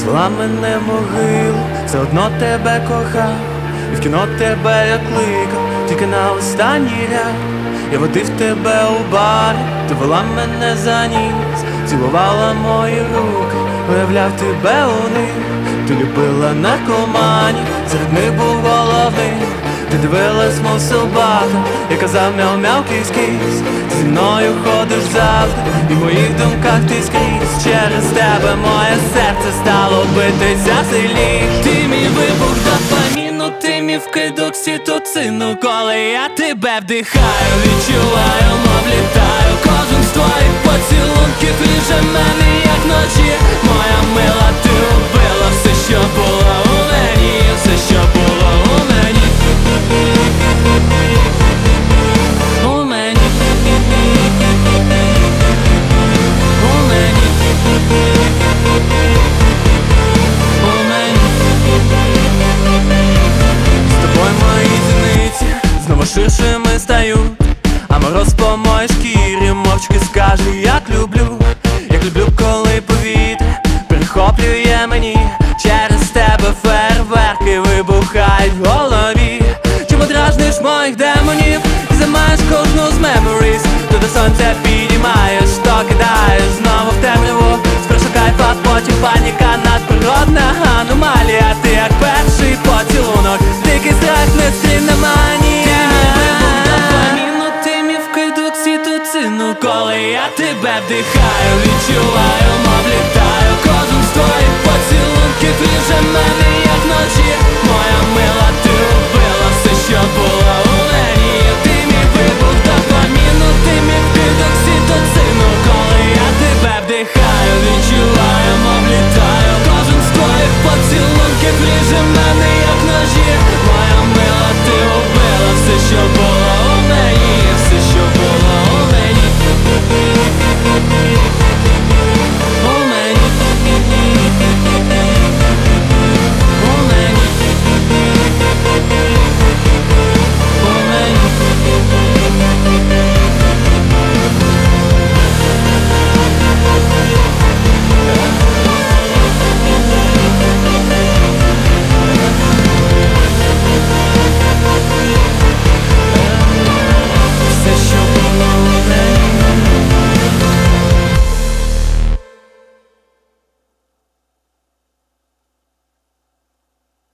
звела мене в могилу, все одно тебе кохав, і в кіно тебе я кликав, тільки на останній ряд. Я водив тебе у барі, ти вела мене за ніс, цілувала мої руки, уявляв тебе у них. Ти любила наркоманів, серед них був головний. Ти дивилась, мов собака, я казав мяу-мяу, кись-кись. Ти зі мною ходиш завжди, і в моїх думках ти скрізь. Через тебе моє серце стало битися сильніш. Ти мій вибух дофаміну, ти мій вкидок окситоцину. Коли я тебе вдихаю, відчуваю, мов літаю. Кожен з твоїх поцілунків ріже мене, як ночі. Моя мила, ти убила все, що було у мені, все, що було у мені. У мені. У мені. У мені. З тобою мої зіниці знову ширшими стають, а мороз по моїй шкірі мовчки скаже, як люблю. Як люблю, коли повітря перехоплює мені. Через тебе фейерверки вибухають в голові. Чому дражниш моїх демонів і займаєш кожну з memories? Ти до сонця підіймаєш, то кидаєш знову в темряву. Спершу кайф, а потім паніка, надприродна аномалія. Ти як перший поцілунок, дикий страх, нестримна манія. Ти мій вкид окситоцину, коли я тебе вдихаю, відчуваю, мов